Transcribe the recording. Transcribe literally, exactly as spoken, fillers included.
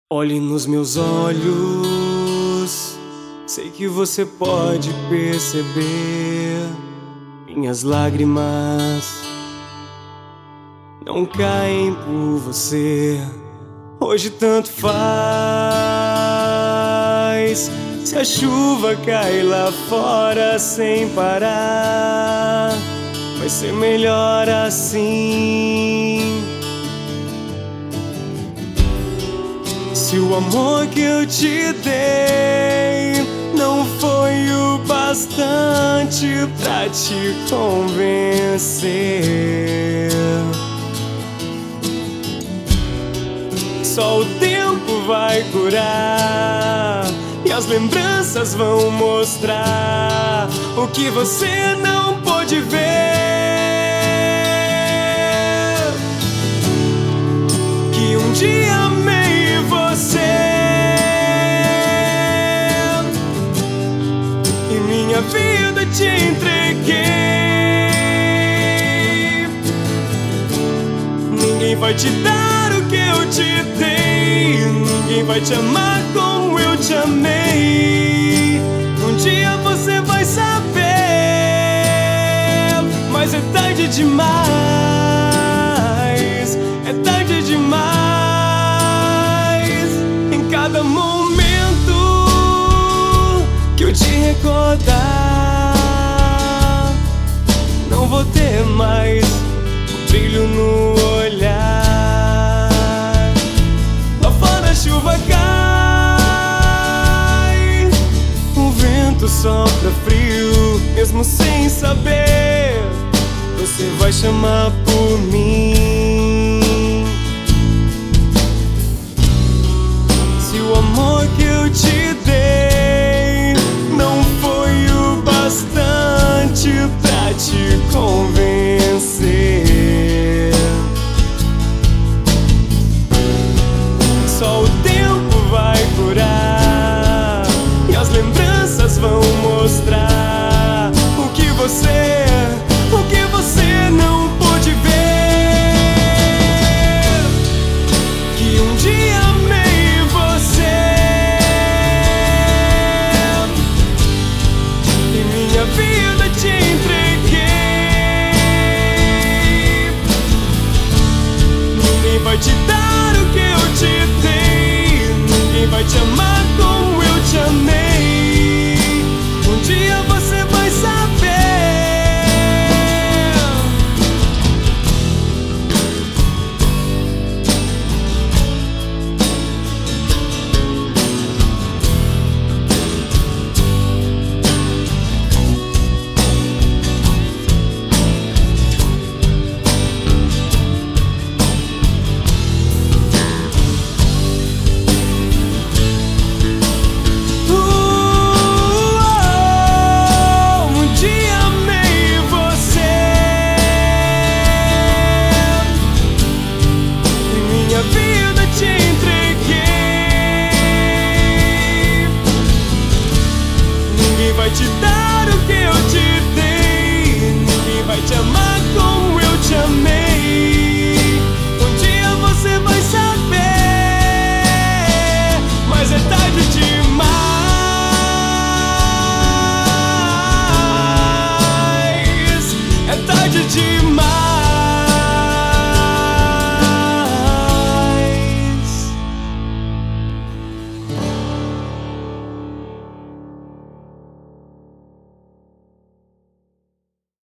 Olhe nos meus olhos, sei que você pode perceber. Minhas lágrimas não caem por você. Hoje tanto faz se a chuva cai lá fora sem parar. Vai ser melhor assim. Se o amor que eu te dei não foi o bastante pra te convencer, só o tempo vai curar e as lembranças vão mostrar o que você não pôde ver. Que um dia amei você e minha vida te entreguei. Ninguém vai te dar o que eu te dei, ninguém vai te amar como eu te amei. Um dia você vai saber, mas é tarde demais, é tarde demais. Em cada momento que eu te recordar, não vou ter mais o brilho no olhar. Lá fora a chuva cai, o vento sopra frio, mesmo sem saber, você vai chamar por mim.